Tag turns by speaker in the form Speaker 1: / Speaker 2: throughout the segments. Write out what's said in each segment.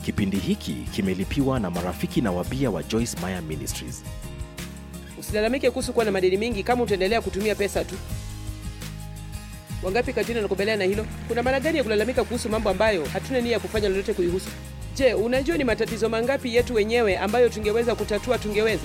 Speaker 1: Kipindi hiki kimelipiwa na marafiki na wabia wa Joyce Meyer Ministries.
Speaker 2: Usilalamike kuhusu kuwa na madeni mingi kama utaendelea kutumia pesa tu. Wangapi kati yenu wanakubaliana na hilo? Kuna maana gani ya kulalamika kuhusu mambo ambayo hatuna nia ya kufanya lolote kuihusu? Je, unajua ni matatizo mangapi yetu wenyewe ambayo tungeweza kutatua tungeweza?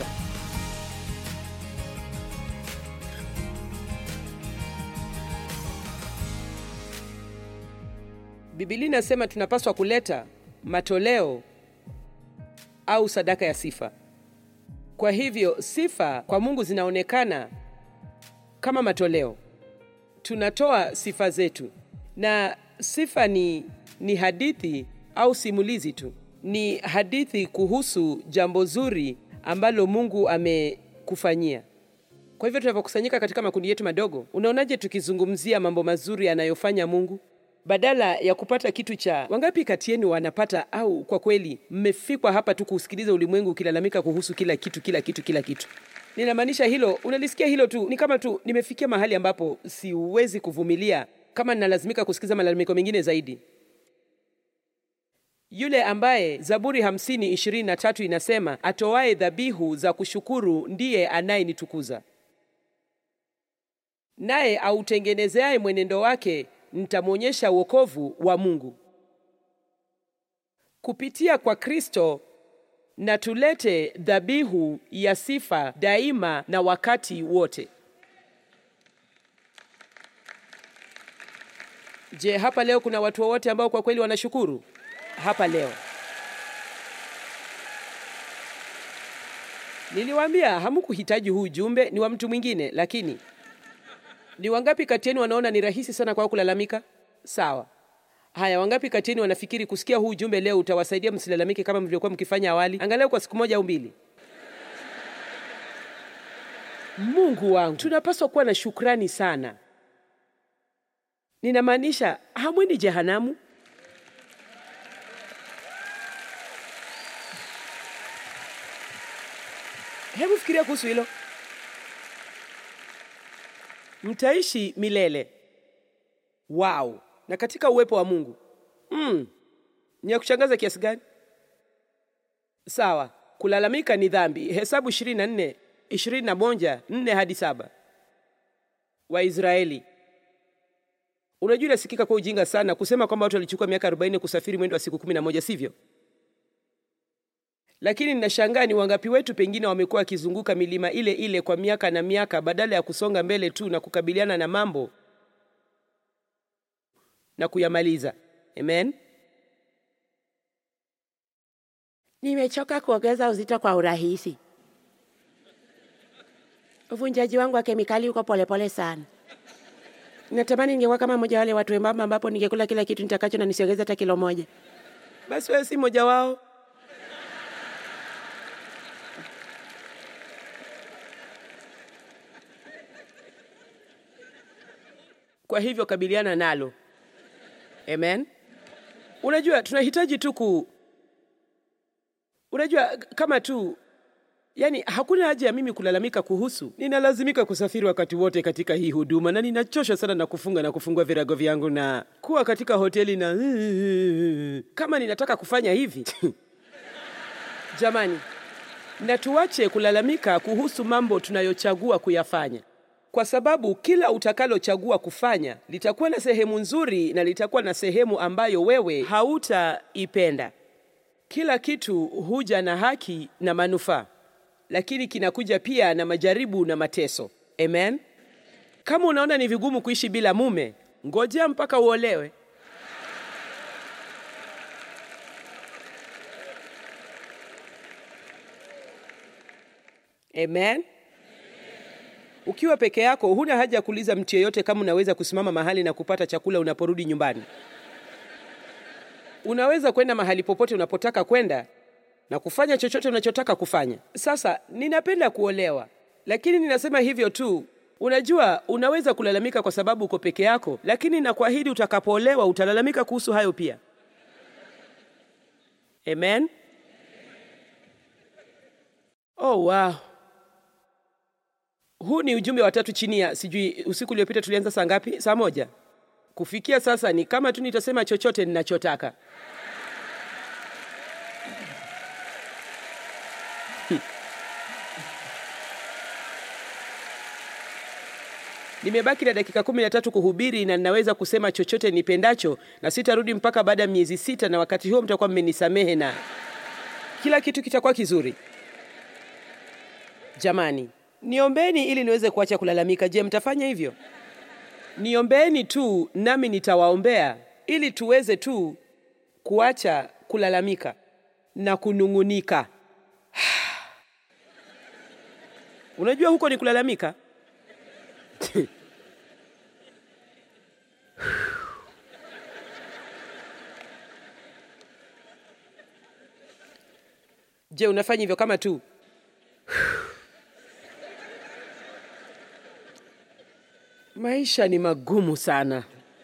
Speaker 2: Biblia inasema tunapaswa kuleta matoleo au sadaka ya sifa. Kwa hivyo sifa kwa Mungu zinaonekana kama matoleo. Tunatoa sifa zetu. Na sifa ni hadithi au simulizi tu. Ni hadithi kuhusu jambo zuri ambalo Mungu amekufanyia. Kwa hivyo tunapokusanyika katika makundi yetu madogo, unaonaje tukizungumzia mambo mazuri anayofanya Mungu? Badala ya kupata kitu cha wangapi kati yenu wanapata au kwa kweli mmefikwa hapa tu kusikiliza ulimwengu ukilalamika kuhusu kila kitu. Ninamaanisha hilo, unalisikia hilo tu, ni kama tu nimefikia mahali ambapo siwezi kuvumilia kama ninalazimika kusikiza malalamiko mengine zaidi. Yule ambaye Zaburi 50:23 inasema atoaye dhabihu za kushukuru ndiye anayenitukuza. Naye autengenezeaye mwenendo wake nitamwonyesha wokovu wa Mungu. Kupitia kwa Kristo na tulete dhabihu ya sifa daima na wakati wote. Je, hapa leo kuna watu wote ambao kwa kweli wanashukuru? Hapa leo. Niliwaambia hamkuhitaji huu ujumbe, ni wa mtu mwingine, lakini ni wangapi kati yenu wanaona ni rahisi sana kwa kulalamika? Sawa. Haya, wangapi kati yenu wanafikiri kusikia huu ujumbe leo utawasaidia msilalamike kama mlivyokuwa mkifanya awali? Angalau kwa siku moja au mbili. Mungu wangu, tunapaswa kuwa na shukrani sana. Ninamaanisha hamwendi jehanamu. Hebu fikiria kuhusu hilo. Mtaishi milele. Wow. Na katika uwepo wa Mungu. Ni ya kushangaza kiasi gani? Sawa. Kulalamika ni dhambi. Hesabu 24:21-4-7. Waisraeli. Unajua inasikika kwa ujinga sana kusema kwamba watu walichukua miaka 40 kusafiri mwendo wa siku 11, sivyo? Lakini ninashangaa ni wangapi wetu pengine wamekuwa wakizunguka milima ile ile kwa miaka na miaka badala ya kusonga mbele tu na kukabiliana na mambo na kuyamaliza. Amen. Nimechoka kuongeza uzito kwa urahisi. Uvunjaji wangu wa kemikali uko polepole sana. Natamani ningekuwa kama mmoja wale watu wembamba ambapo ningekula kila kitu nitakacho na nisiongeze hata kilo moja. Basi wewe si mmoja wao. Kwa hivyo kabiliana nalo. Amen. Unajua tunahitaji tu unajua kama tu yani hakuna haja ya mimi kulalamika kuhusu. Ninalazimika kusafiri wakati wote katika hii huduma na ninachosha sana na kufunga na kufungua virago vyangu na kuwa katika hoteli na kama ninataka kufanya hivi. Jamani, na tuache kulalamika kuhusu mambo tunayochagua kuyafanya. Kwa sababu kila utakalochagua kufanya litakuwa na sehemu nzuri na litakuwa na sehemu ambayo wewe hautaipenda. Kila kitu huja na haki na manufaa, lakini kinakuja pia na majaribu na mateso. Amen. Kama unaona ni vigumu kuishi bila mume, ngojea mpaka uolewe. Amen. Ukiwa peke yako, huna haja kuuliza mtu yeyote kama unaweza kusimama mahali na kupata chakula unaporudi nyumbani. Unaweza kwenda mahali popote unapotaka kwenda na kufanya chochote unachotaka kufanya. Sasa, ninapenda kuolewa, lakini ninasema hivyo tu. Unajua, unaweza kulalamika kwa sababu uko peke yako, lakini nakuahidi utakapoolewa utalalamika kuhusu hayo pia. Amen. Oh, wow. Huu ni ujumbe wa 3 chini ya sijui usiku uliopita tulianza saa ngapi? Saa 1. Kufikia sasa ni kama tu nitasema chochote ninachotaka. Nimebaki na dakika 13 kuhubiri na ninaweza kusema chochote nipendacho na sitarudi mpaka baada ya miezi 6, na wakati huo mtakuwa mmenisamehe na kila kitu kitakuwa kizuri. Jamani, niombeni ili niweze kuacha kulalamika. Je, mtafanya hivyo? Niombeni tu nami nitawaombea ili tuweze tu kuacha kulalamika na kunungunika. Unajua huko ni kulalamika? Je, unafanya hivyo kama tu? Maisha ni magumu sana.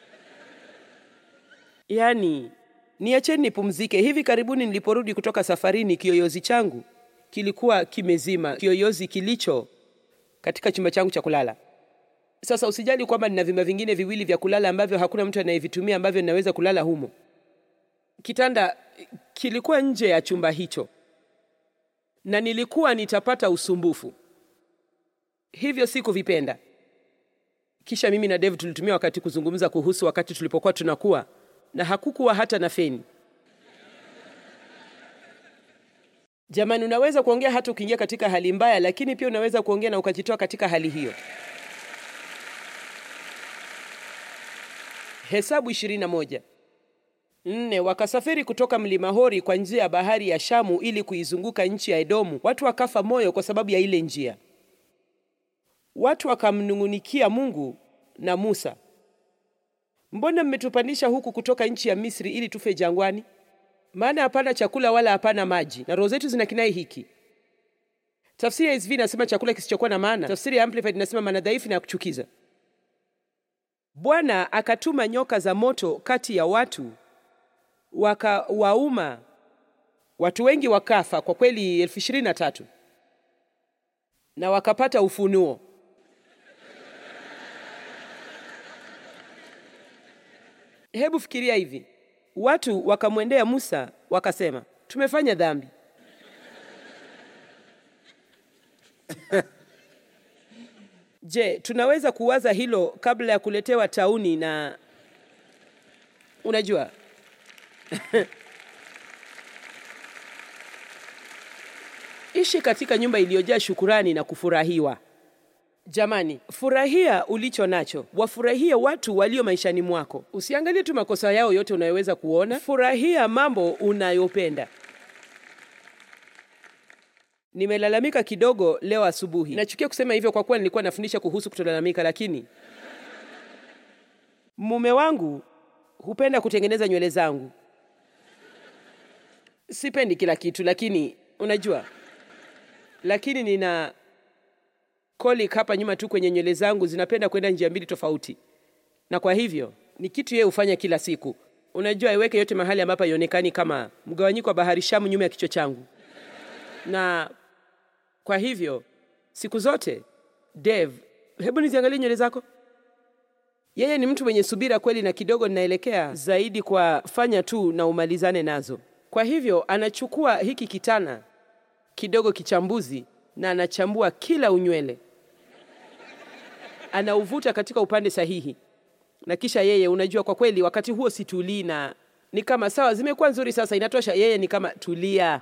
Speaker 2: Yaani, niacheni nipumzike. Hivi karibuni niliporudi kutoka safarini, kiyoyozi changu kilikuwa kimezima, kiyoyozi kilicho katika chumba changu cha kulala. Sasa usijali kwamba nina vyumba vingine viwili vya kulala ambavyo hakuna mtu anayevitumia ambavyo ninaweza kulala humo. Kitanda kilikuwa nje ya chumba hicho, na nilikuwa nitapata usumbufu. Hivyo sikuvipenda. Kisha mimi na Dave tulitumia wakati kuzungumza kuhusu wakati tulipokuwa tunakuwa na hakukuwa hata na feni. Jamani, unaweza kuongea hata ukiingia katika hali mbaya, lakini pia unaweza kuongea na ukajitoa katika hali hiyo. Hesabu 21:4. Wakasafiri kutoka mlima Hori kwa njia ya bahari ya Shamu ili kuizunguka nchi ya Edomu. Watu wakafa moyo kwa sababu ya ile njia. Watu wakamnungunikia Mungu na Musa, mbona mmetupandisha huku kutoka nchi ya Misri ili tufe jangwani? Maana hapana chakula wala hapana maji, na roho zetu zina kinai hiki. Tafsiri ya ESV inasema chakula kisichokuwa na maana. Tafsiri ya Amplified inasema maana dhaifu na kuchukiza. Bwana akatuma nyoka za moto kati ya watu, wakawauma. Watu wengi wakafa, kwa kweli 23,000, na wakapata ufunuo. Hebu fikiria hivi. Watu wakamwendea Musa wakasema, tumefanya dhambi. Je, tunaweza kuwaza hilo kabla ya kuletewa tauni? Na unajua ishi katika nyumba iliyojaa shukurani na kufurahiwa. Jamani, furahia ulicho nacho. Wafurahie watu walio maishani mwako. Usiangalie tu makosa yao yote unayoweza kuona. Furahia mambo unayopenda. Nimelalamika kidogo leo asubuhi. Nachukia kusema hivyo kwa kuwa nilikuwa nafundisha kuhusu kutolalamika, lakini mume wangu hupenda kutengeneza nywele zangu. Sipendi kila kitu, lakini unajua, lakini nina colic hapa nyuma tu kwenye nywele zangu, zinapenda kwenda njia mbili tofauti. Na kwa hivyo ni kitu yeye hufanya kila siku. Unajua, iweke yote mahali ambapo haionekani kama mgawanyiko wa bahari Shamu nyuma ya kichwa changu. Na kwa hivyo siku zote, Dave, hebu niziangalie nywele zako. Yeye ni mtu mwenye subira kweli, na kidogo ninaelekea zaidi kwa fanya tu na umalizane nazo. Kwa hivyo anachukua hiki kitana kidogo kichambuzi na anachambua kila unywele. Anauvuta katika upande sahihi. Na kisha yeye, unajua, kwa kweli wakati huo situlii, na ni kama sawa, zimekuwa nzuri sasa, inatosha. Yeye ni kama tulia.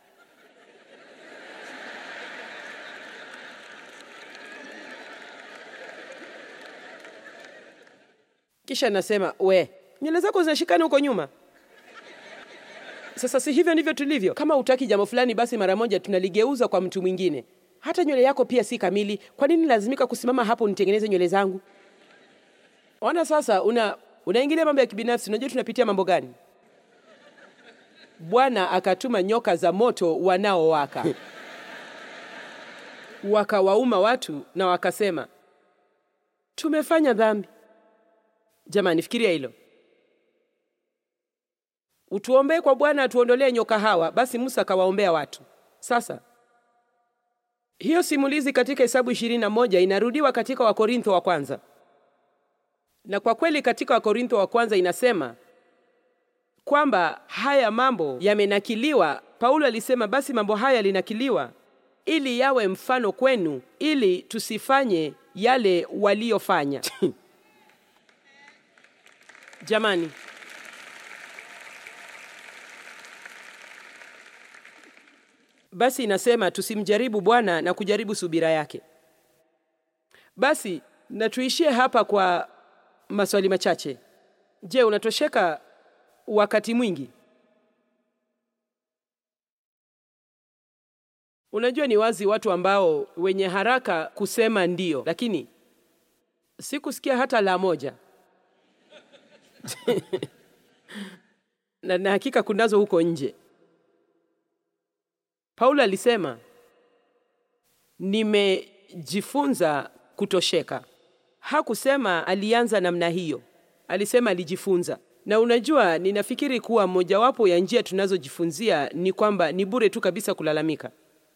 Speaker 2: Kisha nasema, we, nywele zako zinashikana huko nyuma. Sasa si hivyo ndivyo tulivyo. Kama hutaki jambo fulani, basi mara moja tunaligeuza kwa mtu mwingine. Hata nywele yako pia si kamili. Kwa nini lazimika kusimama hapo nitengeneze nywele zangu? Ona sasa, unaingilia mambo ya kibinafsi. Unajua tunapitia mambo gani? Bwana akatuma nyoka za moto wanaowaka. Wakawauma watu na wakasema, tumefanya dhambi. Jamani, fikiria hilo. Utuombee kwa Bwana atuondolee nyoka hawa. Basi Musa akawaombea watu. Sasa hiyo simulizi katika Hesabu 21 inarudiwa katika Wakorintho wa kwanza. Na kwa kweli katika Wakorintho wa kwanza inasema kwamba haya mambo yamenakiliwa Paulo alisema basi mambo haya yalinakiliwa ili yawe mfano kwenu, ili tusifanye yale waliofanya. Jamani, basi inasema tusimjaribu Bwana na kujaribu subira yake. Basi na tuishie hapa kwa maswali machache. Je, unatosheka wakati mwingi? Unajua ni wazi watu ambao wenye haraka kusema ndio, lakini sikusikia hata la moja. na hakika kunazo huko nje. Paulo alisema nimejifunza kutosheka. Hakusema alianza namna hiyo. Alisema alijifunza. Na unajua ninafikiri kuwa mojawapo ya njia tunazojifunzia ni kwamba ni bure tu kabisa kulalamika.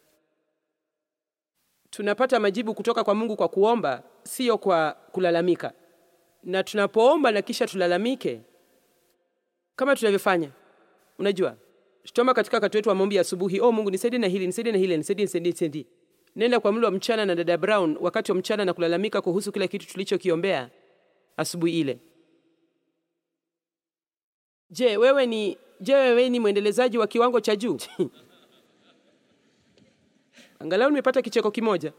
Speaker 2: Tunapata majibu kutoka kwa Mungu kwa kuomba, sio kwa kulalamika. Na tunapoomba na kisha tulalamike kama tunavyofanya. Unajua, tutoma katika wakati wetu wa maombi ya asubuhi, Mungu nisaidie na hili, nisaidie na hili, nisaidie. Nenda kwa mlo wa mchana na dada Brown wakati wa mchana na kulalamika kuhusu kila kitu tulichokiombea asubuhi ile. Je, wewe ni mwendelezaji wa kiwango cha juu? Angalau nimepata kicheko kimoja.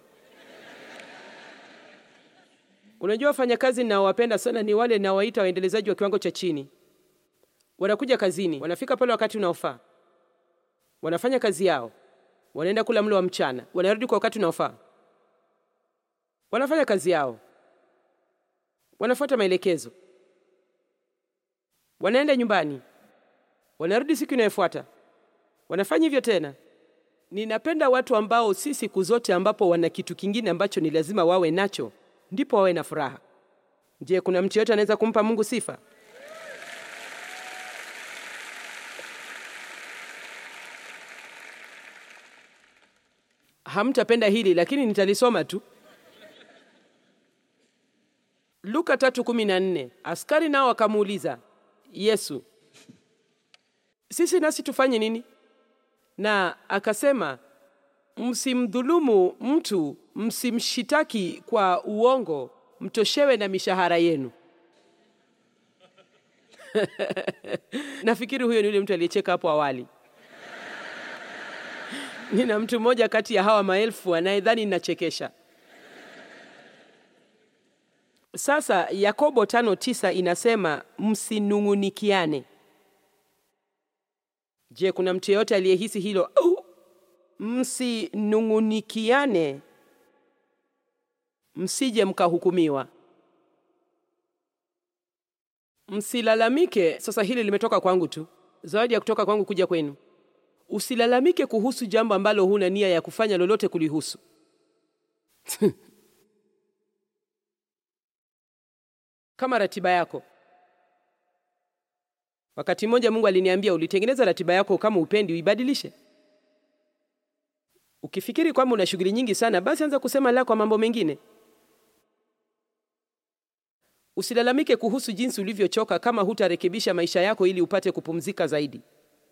Speaker 2: Unajua wafanyakazi ninaowapenda sana ni wale ninaowaita waendelezaji wa kiwango cha chini. Wanakuja kazini, wanafika pale wakati unaofaa. Wanafanya kazi yao. Wanaenda kula mlo wa mchana, wanarudi kwa wakati unaofaa. Wanafanya kazi yao. Wanafuata maelekezo. Wanaenda nyumbani. Wanarudi siku inayofuata. Wanafanya hivyo tena. Ninapenda watu ambao si siku zote ambapo wana kitu kingine ambacho ni lazima wawe nacho ndipo wawe na furaha. Je, kuna mtu yote anaweza kumpa Mungu sifa? Hamtapenda hili lakini nitalisoma tu. Luka 3:14. Askari nao wakamuuliza Yesu, sisi nasi tufanye nini? Na akasema, msimdhulumu mtu, msimshitaki kwa uongo, mtoshewe na mishahara yenu. Nafikiri huyo ni yule mtu aliyecheka hapo awali. Nina mtu mmoja kati ya hawa maelfu anayedhani ninachekesha. Sasa Yakobo 5:9 inasema msinungunikiane. Je, kuna mtu yeyote aliyehisi hilo? Msinungunikiane, msije mkahukumiwa. Msilalamike. Sasa hili limetoka kwangu tu, zawadi ya kutoka kwangu kuja kwenu. Usilalamike kuhusu jambo ambalo huna nia ya kufanya lolote kulihusu. Kama ratiba yako. Wakati mmoja Mungu aliniambia ulitengeneza ratiba yako kama upendi uibadilishe. Ukifikiri kwamba una shughuli nyingi sana, basi anza kusema la kwa mambo mengine. Usilalamike kuhusu jinsi ulivyochoka kama hutarekebisha maisha yako ili upate kupumzika zaidi.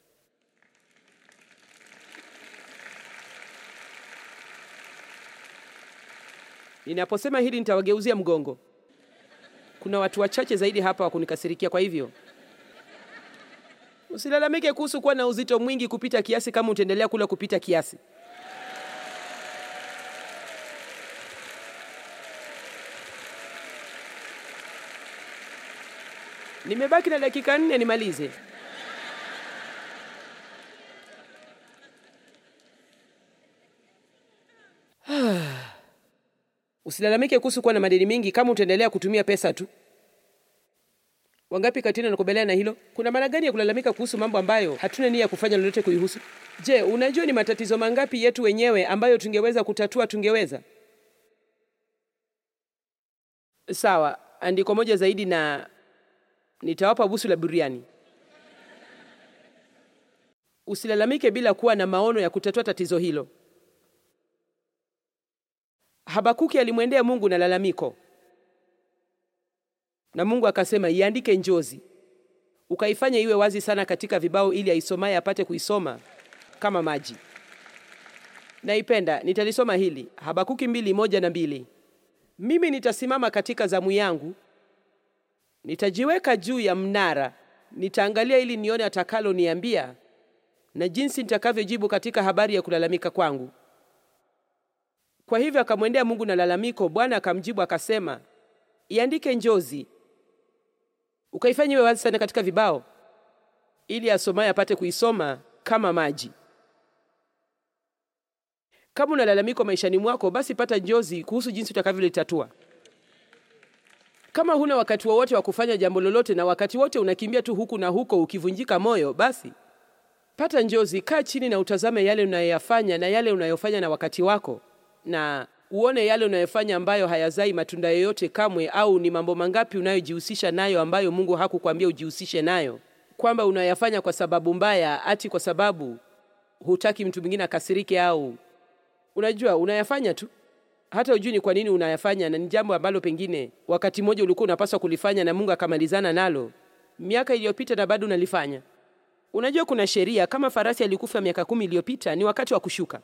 Speaker 2: Ninaposema hili nitawageuzia mgongo. Kuna watu wachache zaidi hapa wa kunikasirikia, kwa hivyo usilalamike kuhusu kuwa na uzito mwingi kupita kiasi kama utaendelea kula kupita kiasi. Nimebaki na dakika 4 nimalize. Usilalamike kuhusu kuwa na madeni mengi kama utaendelea kutumia pesa tu. Wangapi kati yenu wanakubaliana na hilo? Kuna maana gani ya kulalamika kuhusu mambo ambayo hatuna nia ya kufanya lolote kuihusu? Je, unajua ni matatizo mangapi yetu wenyewe ambayo tungeweza kutatua tungeweza? Sawa, andiko moja zaidi na nitawapa busu la buriani. Usilalamike bila kuwa na maono ya kutatua tatizo hilo. Habakuki alimwendea Mungu na lalamiko. Na Mungu akasema iandike njozi. Ukaifanya iwe wazi sana katika vibao ili aisomaye apate kuisoma kama maji. Naipenda, nitalisoma hili. Habakuki 2:1-2. Mimi nitasimama katika zamu yangu, nitajiweka juu ya mnara, nitaangalia ili nione atakalo niambia na jinsi nitakavyojibu katika habari ya kulalamika kwangu. Kwa hivyo akamwendea Mungu na lalamiko. Bwana akamjibu akasema, iandike njozi, ukaifanye iwe wazi sana katika vibao, ili asomaye apate kuisoma kama maji. Kama una lalamiko maishani mwako, basi pata njozi kuhusu jinsi utakavyolitatua. Kama huna wakati wowote wa kufanya jambo lolote na wakati wote unakimbia tu huku na huko ukivunjika moyo, basi pata njozi, kaa chini na utazame yale unayoyafanya na yale unayofanya na wakati wako, na uone yale unayofanya ambayo hayazai matunda yoyote kamwe, au ni mambo mangapi unayojihusisha nayo ambayo Mungu hakukwambia ujihusishe nayo, kwamba unayafanya kwa sababu mbaya, ati kwa sababu hutaki mtu mwingine akasirike, au unajua unayafanya tu hata hujui ni kwa nini unayafanya, na ni jambo ambalo pengine wakati mmoja ulikuwa unapaswa kulifanya na Mungu akamalizana nalo miaka iliyopita na bado unalifanya. Unajua kuna sheria, kama farasi alikufa miaka 10 iliyopita, ni wakati wa kushuka.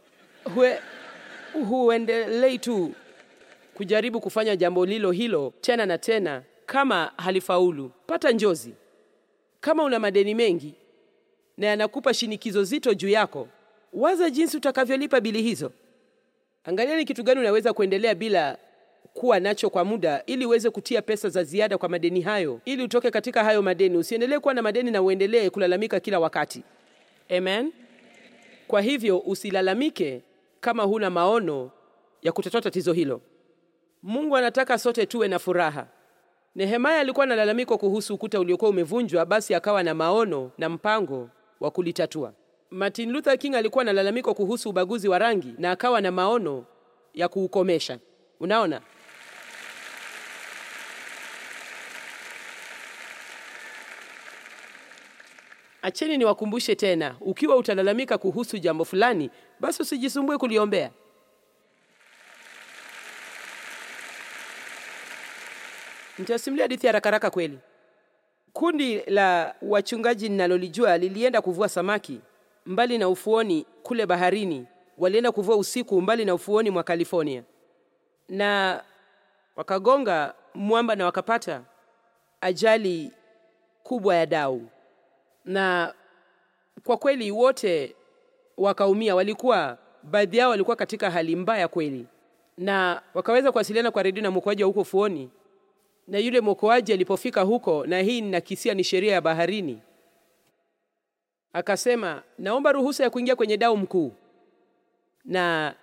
Speaker 2: Huendelei tu kujaribu kufanya jambo lilo hilo tena na tena kama halifaulu. Pata njozi. Kama una madeni mengi na yanakupa shinikizo zito juu yako, waza jinsi utakavyolipa bili hizo. Angalia ni kitu gani unaweza kuendelea bila kuwa nacho kwa muda, ili uweze kutia pesa za ziada kwa madeni hayo, ili utoke katika hayo madeni. Usiendelee kuwa na madeni na uendelee kulalamika kila wakati. Amen. Kwa hivyo usilalamike kama huna maono ya kutatua tatizo hilo. Mungu anataka sote tuwe na furaha. Nehemia alikuwa na lalamiko kuhusu ukuta uliokuwa umevunjwa, basi akawa na maono na mpango wa kulitatua. Martin Luther King alikuwa na lalamiko kuhusu ubaguzi wa rangi na akawa na maono ya kuukomesha. Unaona? Acheni niwakumbushe tena, ukiwa utalalamika kuhusu jambo fulani, basi usijisumbue kuliombea. Nitasimulia hadithi haraka kweli. Kundi la wachungaji ninalolijua lilienda kuvua samaki mbali na ufuoni kule baharini. Walienda kuvua usiku mbali na ufuoni mwa California, na wakagonga mwamba na wakapata ajali kubwa ya dau, na kwa kweli wote wakaumia. Baadhi yao walikuwa katika hali mbaya kweli, na wakaweza kuwasiliana kwa redio na mwokoaji huko ufuoni. Na yule mwokoaji alipofika huko, na hii ninakisia ni sheria ya baharini, akasema, naomba ruhusa ya kuingia kwenye dau mkuu. Na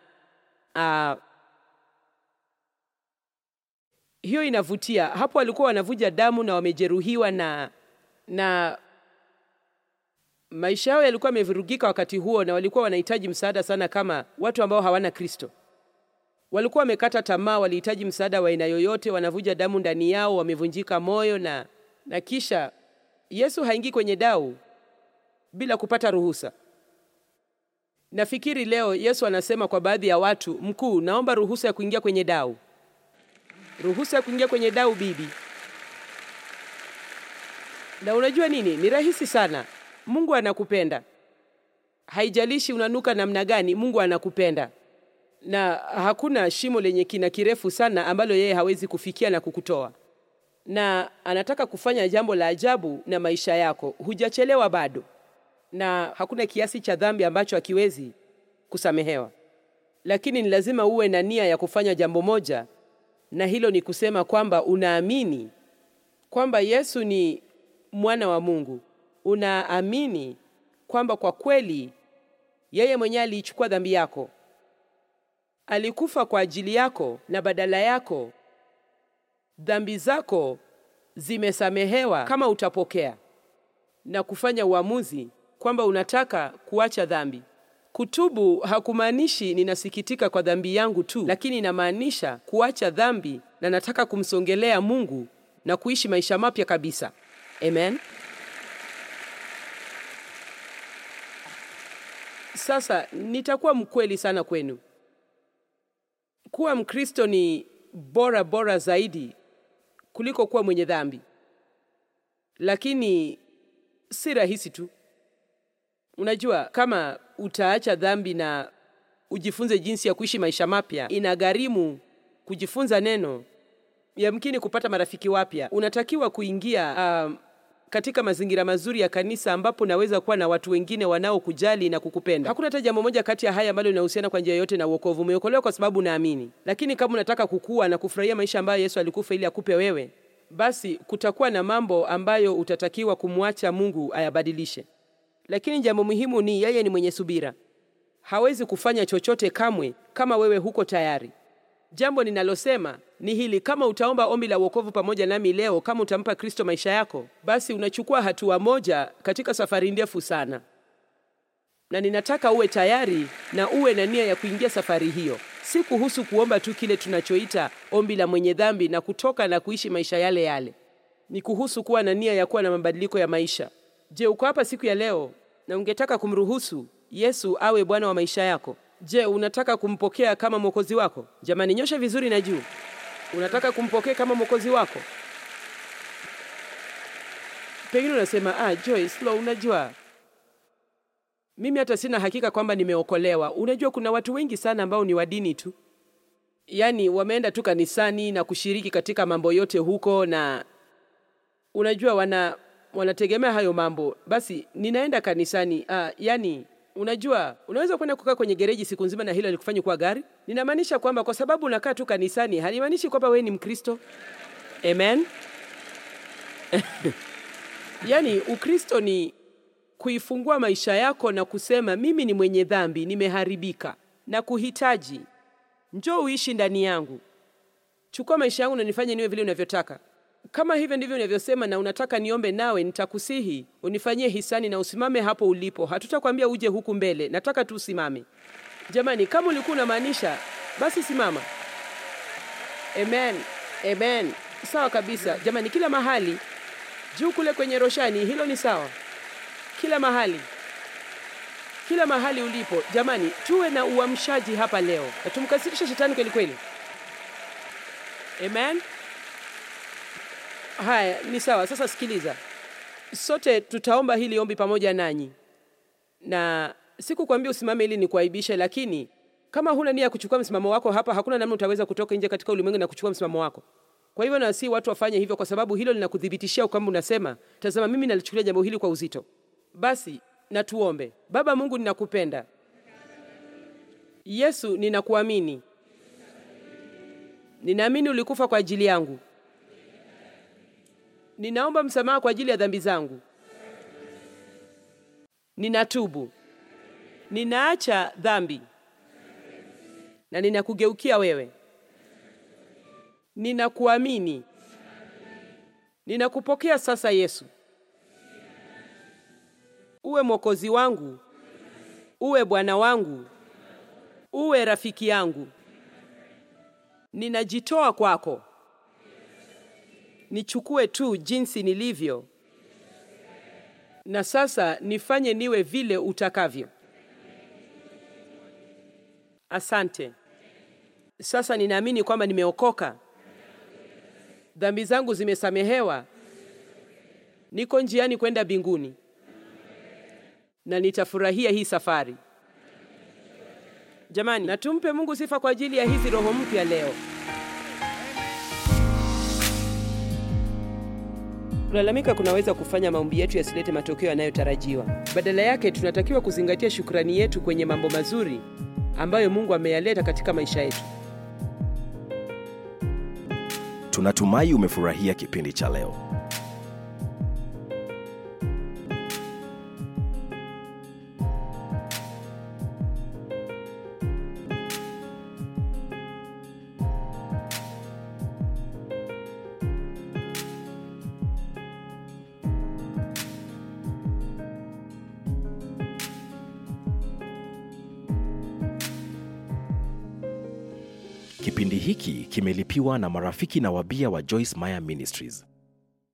Speaker 2: hiyo inavutia. Hapo walikuwa wanavuja damu na wamejeruhiwa, na maisha yao yalikuwa yamevurugika wakati huo, na walikuwa wanahitaji msaada sana kama watu ambao hawana Kristo. Walikuwa wamekata tamaa, walihitaji msaada wa aina yoyote, wanavuja damu ndani yao, wamevunjika moyo, na kisha Yesu haingii kwenye dau bila kupata ruhusa. Nafikiri leo Yesu anasema kwa baadhi ya watu, mkuu, naomba ruhusa ya kuingia kwenye dau. Ruhusa ya kuingia kwenye dau, bibi. Na unajua nini? Ni rahisi sana. Mungu anakupenda. Haijalishi unanuka namna gani, Mungu anakupenda. Na hakuna shimo lenye kina kirefu sana ambalo yeye hawezi kufikia na kukutoa. Na anataka kufanya jambo la ajabu na maisha yako. Hujachelewa bado. Na hakuna kiasi cha dhambi ambacho hakiwezi kusamehewa. Lakini ni lazima uwe na nia ya kufanya jambo moja, na hilo ni kusema kwamba unaamini kwamba Yesu ni mwana wa Mungu. Unaamini kwamba kwa kweli yeye mwenyewe alichukua dhambi yako. Alikufa kwa ajili yako, na badala yako dhambi zako zimesamehewa kama utapokea na kufanya uamuzi kwamba unataka kuacha dhambi. Kutubu hakumaanishi ninasikitika kwa dhambi yangu tu, lakini inamaanisha kuacha dhambi na nataka kumsongelea Mungu na kuishi maisha mapya kabisa. Amen. Sasa nitakuwa mkweli sana kwenu. Kuwa Mkristo ni bora zaidi kuliko kuwa mwenye dhambi. Lakini si rahisi tu. Unajua, kama utaacha dhambi na ujifunze jinsi ya kuishi maisha mapya, inagharimu kujifunza neno, yamkini kupata marafiki wapya. Unatakiwa kuingia katika mazingira mazuri ya kanisa ambapo unaweza kuwa na watu wengine wanaokujali na kukupenda. Hakuna hata jambo moja kati ya haya ambalo linahusiana kwa njia yote na wokovu. Umeokolewa kwa sababu unaamini. Lakini kama unataka kukua na kufurahia maisha ambayo Yesu alikufa ili akupe wewe, basi kutakuwa na mambo ambayo utatakiwa kumwacha Mungu ayabadilishe. Lakini jambo muhimu ni yeye ni mwenye subira. Hawezi kufanya chochote kamwe kama wewe huko tayari. Jambo ninalosema ni hili: kama utaomba ombi la wokovu pamoja nami leo, kama utampa Kristo maisha yako, basi unachukua hatua moja katika safari ndefu sana. Na ninataka uwe tayari na uwe na nia ya kuingia safari hiyo. Si kuhusu kuomba tu kile tunachoita ombi la mwenye dhambi na kutoka na kuishi maisha yale yale. Ni kuhusu kuwa na nia ya kuwa na mabadiliko ya maisha. Je, uko hapa siku ya leo na ungetaka kumruhusu Yesu awe Bwana wa maisha yako? Je, unataka kumpokea kama mwokozi wako? Jamani, nyosha vizuri na juu. Unataka kumpokea kama mwokozi wako? Pengine unasema, Joyce, unajua, mimi hata sina hakika kwamba nimeokolewa. Unajua, kuna watu wengi sana ambao ni wa dini tu. Yaani wameenda tu kanisani na kushiriki katika mambo yote huko, na unajua wanategemea hayo mambo. Basi ninaenda kanisani. Yaani unajua, unaweza kwenda kukaa kwenye gereji siku nzima na hilo likufanye kuwa gari. Ninamaanisha kwamba kwa sababu unakaa tu kanisani halimaanishi kwamba wewe ni Mkristo. Amen. Yaani Ukristo ni kuifungua maisha yako na kusema, mimi ni mwenye dhambi, nimeharibika na kuhitaji. Njoo uishi ndani yangu. Chukua maisha yangu na nifanye niwe vile unavyotaka. Kama hivyo ndivyo unavyosema na unataka niombe nawe, nitakusihi unifanyie hisani na usimame hapo ulipo. Hatutakwambia uje huku mbele, nataka tu usimame. Jamani, kama ulikuwa unamaanisha, basi simama. Amen. Amen. Sawa kabisa. Jamani, kila mahali, juu kule kwenye roshani, hilo ni sawa. Kila mahali. Kila mahali ulipo. Jamani, tuwe na uamshaji hapa leo. Na tumkasirishe shetani kweli kweli. Amen. Haya, ni sawa. Sasa sikiliza. Sote tutaomba hili ombi pamoja nanyi. Na sikukwambia usimame ili nikuaibishe, lakini kama huna nia kuchukua msimamo wako hapa, hakuna namna utaweza kutoka nje katika ulimwengu na kuchukua msimamo wako. Kwa hivyo na si watu wafanye hivyo, kwa sababu hilo linakudhibitishia kwamba unasema, tazama, mimi nalichukulia jambo hili kwa uzito. Basi na tuombe. Baba Mungu, ninakupenda. Yesu, ninakuamini. Ninaamini ulikufa kwa ajili yangu. Ninaomba msamaha kwa ajili ya dhambi zangu. Ninatubu. Ninaacha dhambi. Na ninakugeukia wewe. Ninakuamini. Ninakupokea sasa Yesu. Uwe mwokozi wangu. Uwe Bwana wangu. Uwe rafiki yangu. Ninajitoa kwako. Nichukue tu jinsi nilivyo. Na sasa nifanye niwe vile utakavyo. Asante. Sasa ninaamini kwamba nimeokoka. Dhambi zangu zimesamehewa. Niko njiani kwenda mbinguni. Na nitafurahia hii safari. Jamani, na tumpe Mungu sifa kwa ajili ya hizi roho mpya leo. Kulalamika kunaweza kufanya maombi yetu yasilete matokeo yanayotarajiwa. Badala yake, tunatakiwa kuzingatia shukrani yetu kwenye mambo mazuri ambayo Mungu ameyaleta katika maisha yetu.
Speaker 1: Tunatumai umefurahia kipindi cha leo. Kipindi hiki kimelipiwa na marafiki na wabia wa Joyce Meyer Ministries.